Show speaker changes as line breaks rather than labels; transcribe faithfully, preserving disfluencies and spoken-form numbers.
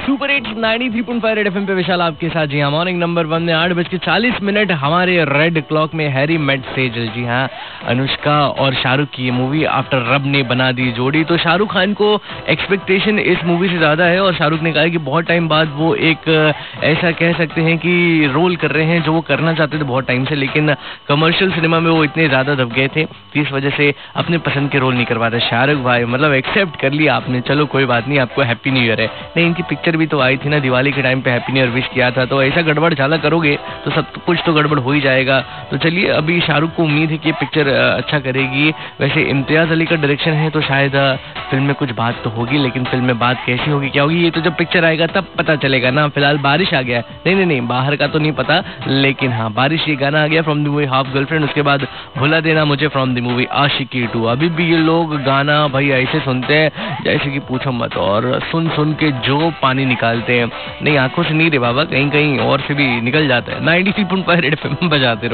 Super eight ninety three point five red FM पे विशाल आपके साथ। जी हाँ, मॉर्निंग नंबर वन में आठ बज के चालीस मिनट हमारे रेड क्लॉक में हैरी मेट सेजल। जी हाँ, अनुष्का और शाहरुख की ये मूवी आफ्टर रब ने बना दी जोड़ी। तो शाहरुख खान को एक्सपेक्टेशन इस मूवी से ज़्यादा है और शाहरुख ने कहा है कि बहुत टाइम बाद वो एक ऐसा कह सकते हैं कि रोल कर रहे हैं जो वो करना चाहते थे बहुत टाइम से, लेकिन कमर्शियल सिनेमा में वो इतने ज़्यादा दब गए थे कि इस वजह से अपने पसंद के रोल नहीं कर पाते। शाहरुख भाई मतलब एक्सेप्ट कर लिया आपने, चलो कोई बात नहीं, आपको हैप्पी न्यू ईयर है। नहीं, इनकी पिक्चर भी तो आई थी ना दिवाली के टाइम पे, हैप्पी न्यू ईयर विश किया था। तो ऐसा गड़बड़ झाला करोगे तो सब कुछ तो गड़बड़ हो ही जाएगा। तो चलिए, अभी शाहरुख को उम्मीद है कि ये पिक्चर अच्छा करेगी। वैसे इम्तियाज़ अली का डायरेक्शन है तो शायद फिल्म में कुछ बात तो होगी, लेकिन फिल्म में बात कैसी होगी क्या होगी ये तो जब पिक्चर आएगा तब पता चलेगा ना। फिलहाल बारिश आ गया है, नहीं नहीं नहीं बाहर का तो नहीं पता, लेकिन हाँ बारिश ये गाना आ गया from the movie Half Girlfriend. उसके बाद भुला देना मुझे from the movie Aashiqui two. अभी भी ये लोग गाना भाई ऐसे सुनते हैं जैसे कि पूछो मत, और सुन सुन के जो पानी निकालते हैं, नहीं आंखों से नहीं रे बाबा, कहीं कहीं और से भी निकल जाता है। Ninety three point five red FM बजाते रहो।